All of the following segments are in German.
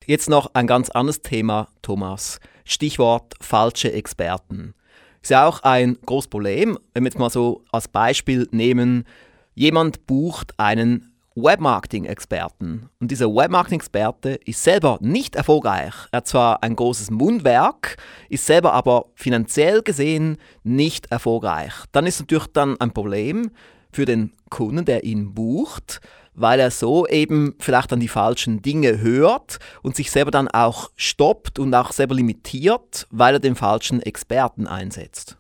jetzt noch ein ganz anderes Thema, Thomas. Stichwort falsche Experten. Ist ja auch ein großes Problem, wenn wir jetzt mal so als Beispiel nehmen, jemand bucht einen Webmarketing-Experten. Und dieser Webmarketing-Experte ist selber nicht erfolgreich. Er hat zwar ein großes Mundwerk, ist selber aber finanziell gesehen nicht erfolgreich. Dann ist natürlich dann ein Problem für den Kunden, der ihn bucht, weil er so eben vielleicht an die falschen Dinge hört und sich selber dann auch stoppt und auch selber limitiert, weil er den falschen Experten einsetzt.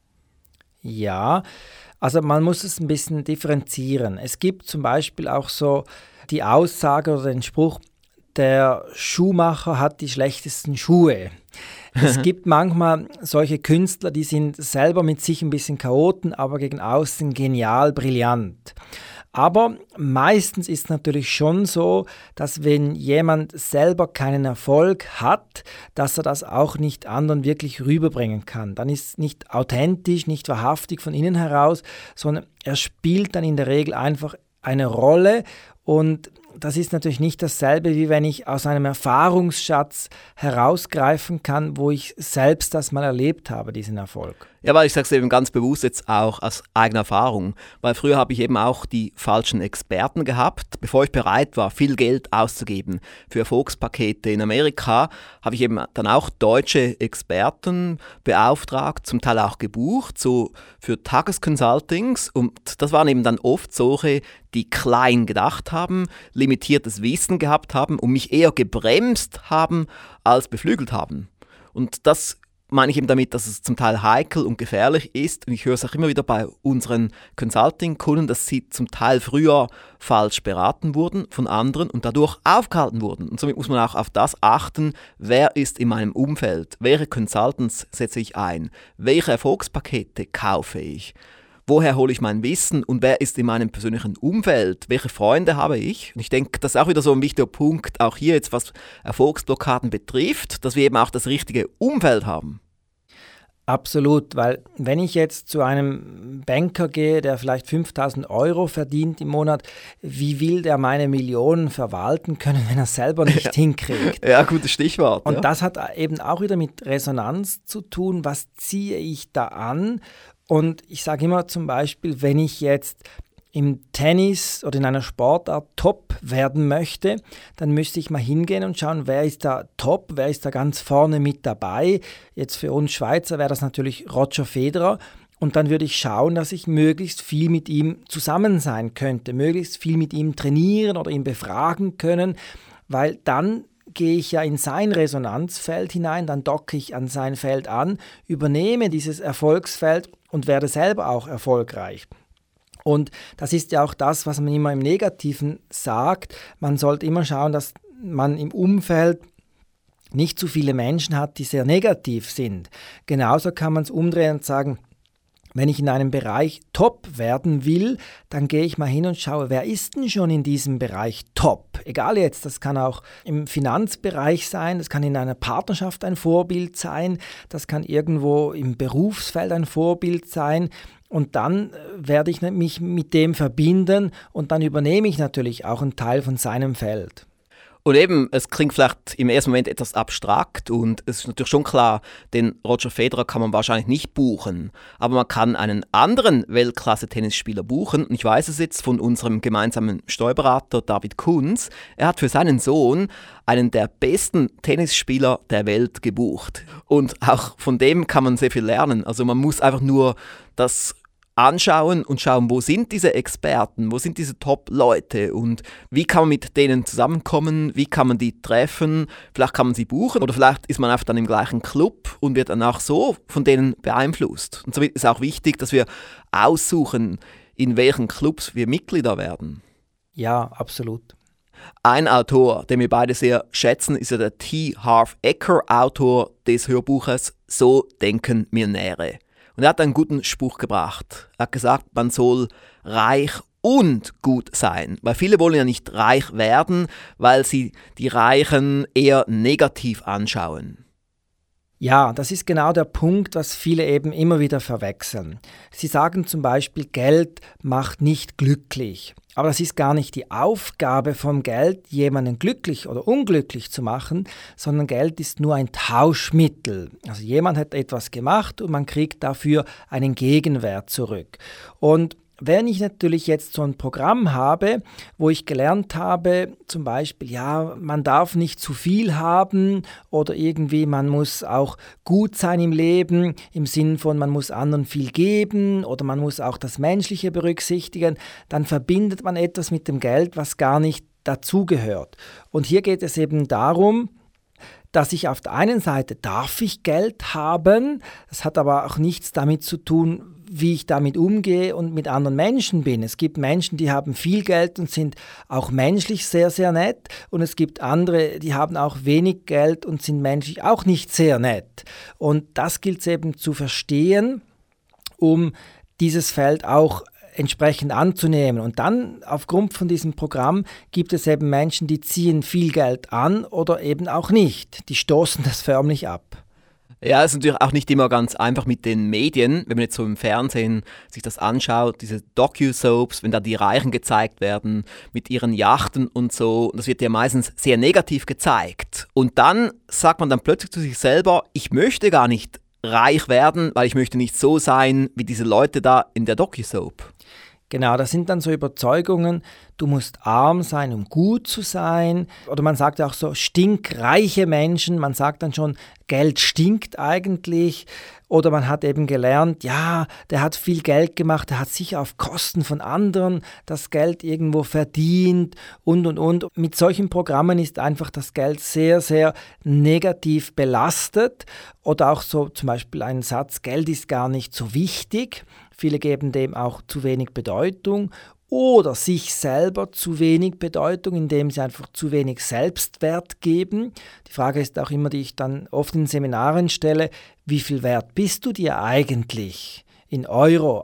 Ja, also man muss es ein bisschen differenzieren. Es gibt zum Beispiel auch so die Aussage oder den Spruch, der Schuhmacher hat die schlechtesten Schuhe. Es gibt manchmal solche Künstler, die sind selber mit sich ein bisschen Chaoten, aber gegen außen genial, brillant. Aber meistens ist es natürlich schon so, dass wenn jemand selber keinen Erfolg hat, dass er das auch nicht anderen wirklich rüberbringen kann. Dann ist es nicht authentisch, nicht wahrhaftig von innen heraus, sondern er spielt dann in der Regel einfach eine Rolle und das ist natürlich nicht dasselbe, wie wenn ich aus einem Erfahrungsschatz herausgreifen kann, wo ich selbst das mal erlebt habe, diesen Erfolg. Ja, weil ich sage es eben ganz bewusst jetzt auch aus eigener Erfahrung, weil früher habe ich eben auch die falschen Experten gehabt. Bevor ich bereit war, viel Geld auszugeben für Erfolgspakete in Amerika, habe ich eben dann auch deutsche Experten beauftragt, zum Teil auch gebucht, so für Tagesconsultings. Und das waren eben dann oft solche, die klein gedacht haben, limitiertes Wissen gehabt haben und mich eher gebremst haben als beflügelt haben. Und das meine ich eben damit, dass es zum Teil heikel und gefährlich ist. Und ich höre es auch immer wieder bei unseren Consulting-Kunden, dass sie zum Teil früher falsch beraten wurden von anderen und dadurch aufgehalten wurden. Und somit muss man auch auf das achten, wer ist in meinem Umfeld, welche Consultants setze ich ein, welche Erfolgspakete kaufe ich. Woher hole ich mein Wissen und wer ist in meinem persönlichen Umfeld? Welche Freunde habe ich? Und ich denke, das ist auch wieder so ein wichtiger Punkt, auch hier jetzt, was Erfolgsblockaden betrifft, dass wir eben auch das richtige Umfeld haben. Absolut, weil wenn ich jetzt zu einem Banker gehe, der vielleicht 5.000 € verdient im Monat, wie will der meine Millionen verwalten können, wenn er selber nicht hinkriegt? Ja, gutes Stichwort. Und das hat eben auch wieder mit Resonanz zu tun. Was ziehe ich da an? Und ich sage immer zum Beispiel, wenn ich jetzt im Tennis oder in einer Sportart top werden möchte, dann müsste ich mal hingehen und schauen, wer ist da top, wer ist da ganz vorne mit dabei. Jetzt für uns Schweizer wäre das natürlich Roger Federer. Und dann würde ich schauen, dass ich möglichst viel mit ihm zusammen sein könnte, möglichst viel mit ihm trainieren oder ihn befragen können, weil dann gehe ich ja in sein Resonanzfeld hinein, dann docke ich an sein Feld an, übernehme dieses Erfolgsfeld und werde selber auch erfolgreich. Und das ist ja auch das, was man immer im Negativen sagt. Man sollte immer schauen, dass man im Umfeld nicht zu viele Menschen hat, die sehr negativ sind. Genauso kann man es umdrehen und sagen, wenn ich in einem Bereich top werden will, dann gehe ich mal hin und schaue, wer ist denn schon in diesem Bereich top? Egal jetzt, das kann auch im Finanzbereich sein, das kann in einer Partnerschaft ein Vorbild sein, das kann irgendwo im Berufsfeld ein Vorbild sein. Und dann werde ich mich mit dem verbinden und dann übernehme ich natürlich auch einen Teil von seinem Feld. Und eben, es klingt vielleicht im ersten Moment etwas abstrakt und es ist natürlich schon klar, den Roger Federer kann man wahrscheinlich nicht buchen, aber man kann einen anderen Weltklasse-Tennisspieler buchen. Und ich weiß es jetzt von unserem gemeinsamen Steuerberater David Kunz. Er hat für seinen Sohn einen der besten Tennisspieler der Welt gebucht. Und auch von dem kann man sehr viel lernen. Also man muss einfach nur das anschauen und schauen, wo sind diese Experten, wo sind diese Top-Leute und wie kann man mit denen zusammenkommen, wie kann man die treffen, vielleicht kann man sie buchen oder vielleicht ist man einfach dann im gleichen Club und wird dann auch so von denen beeinflusst. Und somit ist auch wichtig, dass wir aussuchen, in welchen Clubs wir Mitglieder werden. Ja, absolut. Ein Autor, den wir beide sehr schätzen, ist ja der T. Harv Eker, Autor des Hörbuches So denken Millionäre. Und er hat einen guten Spruch gebracht. Er hat gesagt, man soll reich und gut sein. Weil viele wollen ja nicht reich werden, weil sie die Reichen eher negativ anschauen. Ja, das ist genau der Punkt, was viele eben immer wieder verwechseln. Sie sagen zum Beispiel, Geld macht nicht glücklich. Aber das ist gar nicht die Aufgabe vom Geld, jemanden glücklich oder unglücklich zu machen, sondern Geld ist nur ein Tauschmittel. Also jemand hat etwas gemacht und man kriegt dafür einen Gegenwert zurück. Und wenn ich natürlich jetzt so ein Programm habe, wo ich gelernt habe, zum Beispiel, ja, man darf nicht zu viel haben oder irgendwie, man muss auch gut sein im Leben, im Sinn von, man muss anderen viel geben oder man muss auch das Menschliche berücksichtigen, dann verbindet man etwas mit dem Geld, was gar nicht dazugehört. Und hier geht es eben darum, dass ich auf der einen Seite darf ich Geld haben, das hat aber auch nichts damit zu tun, wie ich damit umgehe und mit anderen Menschen bin. Es gibt Menschen, die haben viel Geld und sind auch menschlich sehr, sehr nett. Und es gibt andere, die haben auch wenig Geld und sind menschlich auch nicht sehr nett. Und das gilt es eben zu verstehen, um dieses Feld auch entsprechend anzunehmen. Und dann aufgrund von diesem Programm gibt es eben Menschen, die ziehen viel Geld an oder eben auch nicht. Die stoßen das förmlich ab. Ja, es ist natürlich auch nicht immer ganz einfach mit den Medien, wenn man jetzt so im Fernsehen sich das anschaut, diese Docu-Soaps, wenn da die Reichen gezeigt werden mit ihren Yachten und so, das wird ja meistens sehr negativ gezeigt. Und dann sagt man dann plötzlich zu sich selber, ich möchte gar nicht reich werden, weil ich möchte nicht so sein wie diese Leute da in der Docu-Soap. Genau, das sind dann so Überzeugungen, du musst arm sein, um gut zu sein. Oder man sagt auch so stinkreiche Menschen, man sagt dann schon, Geld stinkt eigentlich. Oder man hat eben gelernt, ja, der hat viel Geld gemacht, der hat sicher auf Kosten von anderen das Geld irgendwo verdient und. Mit solchen Programmen ist einfach das Geld sehr, sehr negativ belastet. Oder auch so zum Beispiel ein Satz, Geld ist gar nicht so wichtig. Viele geben dem auch zu wenig Bedeutung oder sich selber zu wenig Bedeutung, indem sie einfach zu wenig Selbstwert geben. Die Frage ist auch immer, die ich dann oft in Seminaren stelle, wie viel Wert bist du dir eigentlich in Euro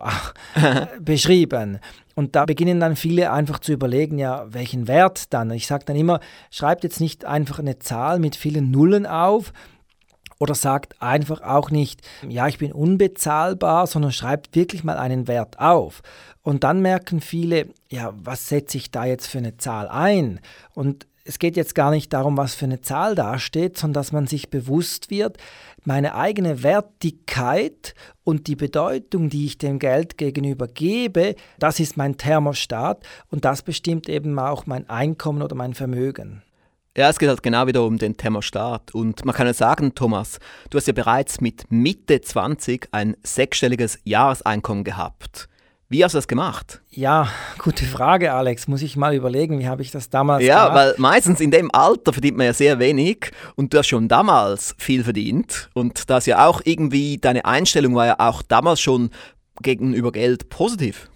beschrieben? Und da beginnen dann viele einfach zu überlegen, ja, welchen Wert dann? Ich sage dann immer, schreibt jetzt nicht einfach eine Zahl mit vielen Nullen auf, oder sagt einfach auch nicht, ja, ich bin unbezahlbar, sondern schreibt wirklich mal einen Wert auf. Und dann merken viele, ja, was setze ich da jetzt für eine Zahl ein? Und es geht jetzt gar nicht darum, was für eine Zahl dasteht, sondern dass man sich bewusst wird, meine eigene Wertigkeit und die Bedeutung, die ich dem Geld gegenüber gebe, das ist mein Thermostat und das bestimmt eben auch mein Einkommen oder mein Vermögen. Ja, es geht halt genau wieder um den Thermostat. Und man kann ja sagen, Thomas, du hast ja bereits mit Mitte 20 ein 6-stelliges Jahreseinkommen gehabt. Wie hast du das gemacht? Ja, gute Frage, Alex. Muss ich mal überlegen, wie habe ich das damals gemacht? Ja, weil meistens in dem Alter verdient man ja sehr wenig und du hast schon damals viel verdient. Und das ja auch irgendwie, deine Einstellung war ja auch damals schon gegenüber Geld positiv.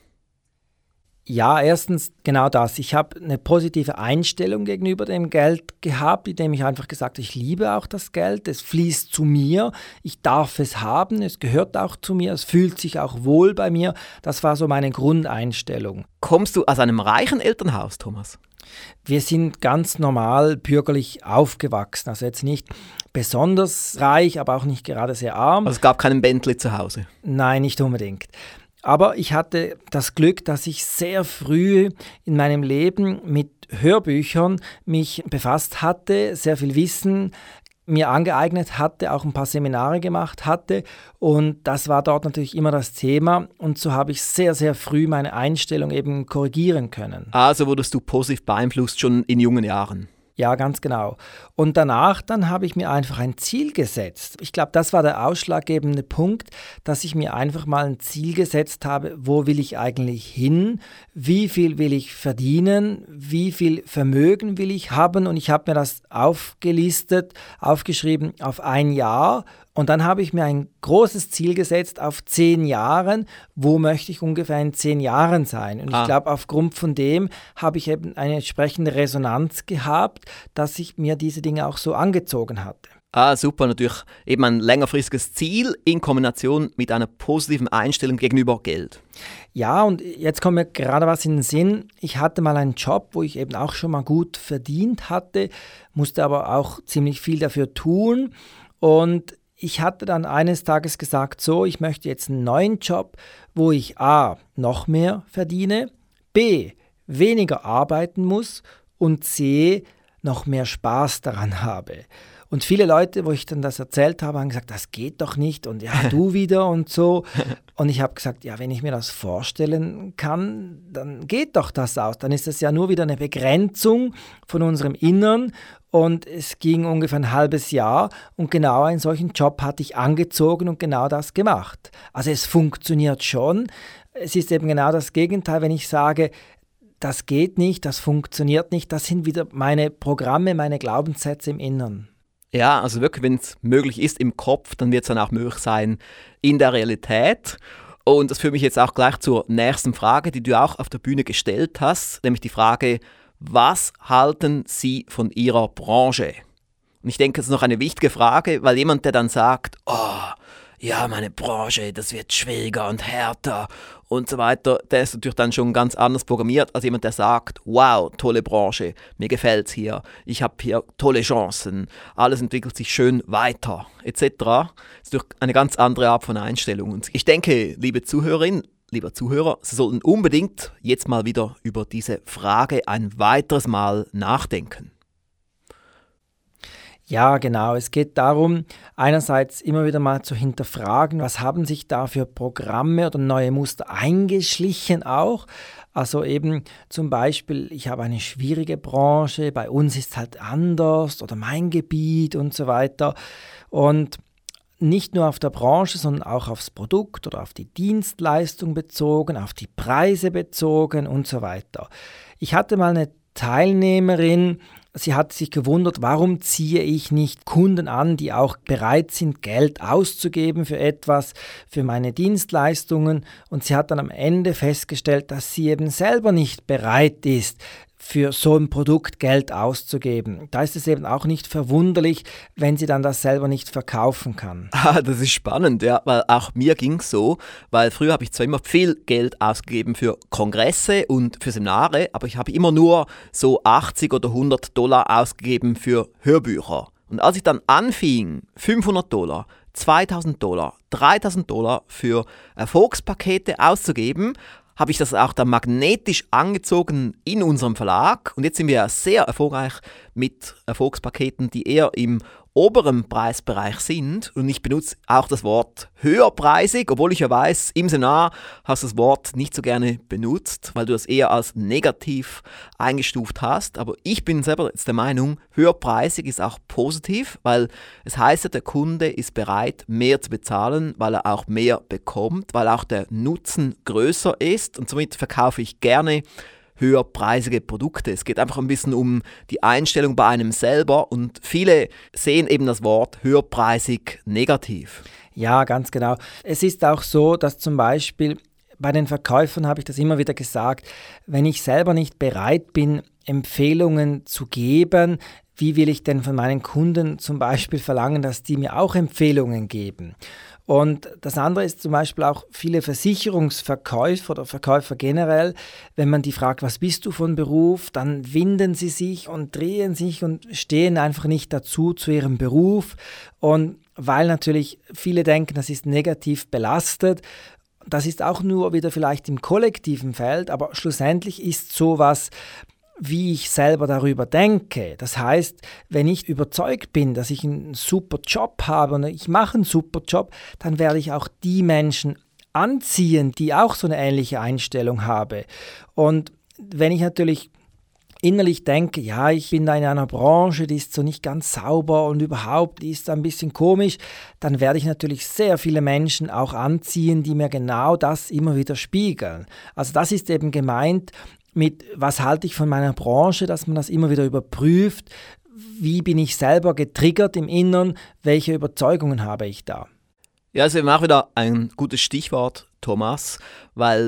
Ja, erstens genau das. Ich habe eine positive Einstellung gegenüber dem Geld gehabt, indem ich einfach gesagt habe, ich liebe auch das Geld, es fließt zu mir, ich darf es haben, es gehört auch zu mir, es fühlt sich auch wohl bei mir. Das war so meine Grundeinstellung. Kommst du aus einem reichen Elternhaus, Thomas? Wir sind ganz normal bürgerlich aufgewachsen, also jetzt nicht besonders reich, aber auch nicht gerade sehr arm. Also es gab keinen Bentley zu Hause? Nein, nicht unbedingt. Aber ich hatte das Glück, dass ich sehr früh in meinem Leben mit Hörbüchern mich befasst hatte, sehr viel Wissen mir angeeignet hatte, auch ein paar Seminare gemacht hatte und das war dort natürlich immer das Thema und so habe ich sehr, sehr früh meine Einstellung eben korrigieren können. Also wurdest du positiv beeinflusst schon in jungen Jahren? Ja, ganz genau. Und danach, dann habe ich mir einfach ein Ziel gesetzt. Ich glaube, das war der ausschlaggebende Punkt, dass ich mir einfach mal ein Ziel gesetzt habe, wo will ich eigentlich hin, wie viel will ich verdienen, wie viel Vermögen will ich haben und ich habe mir das aufgeschrieben auf ein Jahr. Und dann habe ich mir ein großes Ziel gesetzt auf 10 Jahren. Wo möchte ich ungefähr in 10 Jahren sein? Und ich glaube, aufgrund von dem habe ich eben eine entsprechende Resonanz gehabt, dass ich mir diese Dinge auch so angezogen hatte. Super, natürlich eben ein längerfristiges Ziel in Kombination mit einer positiven Einstellung gegenüber Geld. Ja, und jetzt kommt mir gerade was in den Sinn. Ich hatte mal einen Job, wo ich eben auch schon mal gut verdient hatte, musste aber auch ziemlich viel dafür tun und ich hatte dann eines Tages gesagt, so, ich möchte jetzt einen neuen Job, wo ich A, noch mehr verdiene, B, weniger arbeiten muss und C, noch mehr Spaß daran habe. Und viele Leute, wo ich dann das erzählt habe, haben gesagt, das geht doch nicht und ja, du wieder und so. Und ich habe gesagt, ja, wenn ich mir das vorstellen kann, dann geht doch das aus. Dann ist das ja nur wieder eine Begrenzung von unserem Innern. Und es ging ungefähr ein halbes Jahr und genau einen solchen Job hatte ich angezogen und genau das gemacht. Also es funktioniert schon. Es ist eben genau das Gegenteil, wenn ich sage, das geht nicht, das funktioniert nicht. Das sind wieder meine Programme, meine Glaubenssätze im Innern. Ja, also wirklich, wenn es möglich ist im Kopf, dann wird es dann auch möglich sein in der Realität. Und das führt mich jetzt auch gleich zur nächsten Frage, die du auch auf der Bühne gestellt hast, nämlich die Frage, was halten Sie von Ihrer Branche? Und ich denke, das ist noch eine wichtige Frage, weil jemand, der dann sagt, oh, ja, meine Branche, das wird schwieriger und härter und so weiter, der ist natürlich dann schon ganz anders programmiert als jemand, der sagt, wow, tolle Branche, mir gefällt's hier, ich habe hier tolle Chancen, alles entwickelt sich schön weiter, etc. Das ist durch eine ganz andere Art von Einstellung. Und ich denke, liebe Zuhörerin, lieber Zuhörer, Sie sollten unbedingt jetzt mal wieder über diese Frage ein weiteres Mal nachdenken. Ja, genau. Es geht darum, einerseits immer wieder mal zu hinterfragen, was haben sich da für Programme oder neue Muster eingeschlichen auch. Also eben zum Beispiel, ich habe eine schwierige Branche, bei uns ist es halt anders oder mein Gebiet und so weiter. Und nicht nur auf der Branche, sondern auch aufs Produkt oder auf die Dienstleistung bezogen, auf die Preise bezogen und so weiter. Ich hatte mal eine Teilnehmerin, sie hat sich gewundert, warum ziehe ich nicht Kunden an, die auch bereit sind, Geld auszugeben für etwas, für meine Dienstleistungen. Und sie hat dann am Ende festgestellt, dass sie eben selber nicht bereit ist, für so ein Produkt Geld auszugeben. Da ist es eben auch nicht verwunderlich, wenn sie dann das selber nicht verkaufen kann. Das ist spannend, ja, weil auch mir ging es so, weil früher habe ich zwar immer viel Geld ausgegeben für Kongresse und für Seminare, aber ich habe immer nur so 80 oder $100 ausgegeben für Hörbücher. Und als ich dann anfing, $500, $2.000, $3.000 für Erfolgspakete auszugeben, habe ich das auch dann magnetisch angezogen in unserem Verlag. Und jetzt sind wir ja sehr erfolgreich mit Erfolgspaketen, die eher im oberen Preisbereich sind. Und ich benutze auch das Wort höherpreisig, obwohl ich ja weiß, im Seminar hast du das Wort nicht so gerne benutzt, weil du das eher als negativ eingestuft hast. Aber ich bin selber jetzt der Meinung, höherpreisig ist auch positiv, weil es heißt ja, der Kunde ist bereit, mehr zu bezahlen, weil er auch mehr bekommt, weil auch der Nutzen größer ist. Und somit verkaufe ich gerne höherpreisige Produkte. Es geht einfach ein bisschen um die Einstellung bei einem selber und viele sehen eben das Wort höherpreisig negativ. Ja, ganz genau. Es ist auch so, dass zum Beispiel bei den Verkäufern habe ich das immer wieder gesagt, wenn ich selber nicht bereit bin, Empfehlungen zu geben, wie will ich denn von meinen Kunden zum Beispiel verlangen, dass die mir auch Empfehlungen geben? Und das andere ist zum Beispiel auch viele Versicherungsverkäufer oder Verkäufer generell, wenn man die fragt, was bist du von Beruf, dann winden sie sich und drehen sich und stehen einfach nicht dazu zu ihrem Beruf. Und weil natürlich viele denken, das ist negativ belastet, das ist auch nur wieder vielleicht im kollektiven Feld, aber schlussendlich ist sowas, wie ich selber darüber denke. Das heißt, wenn ich überzeugt bin, dass ich einen super Job habe und ich mache einen super Job, dann werde ich auch die Menschen anziehen, die auch so eine ähnliche Einstellung haben. Und wenn ich natürlich innerlich denke, ja, ich bin da in einer Branche, die ist so nicht ganz sauber und überhaupt, die ist ein bisschen komisch, dann werde ich natürlich sehr viele Menschen auch anziehen, die mir genau das immer wieder spiegeln. Also das ist eben gemeint mit, was halte ich von meiner Branche, dass man das immer wieder überprüft, wie bin ich selber getriggert im Innern, welche Überzeugungen habe ich da. Ja, also eben auch wieder ein gutes Stichwort, Thomas, weil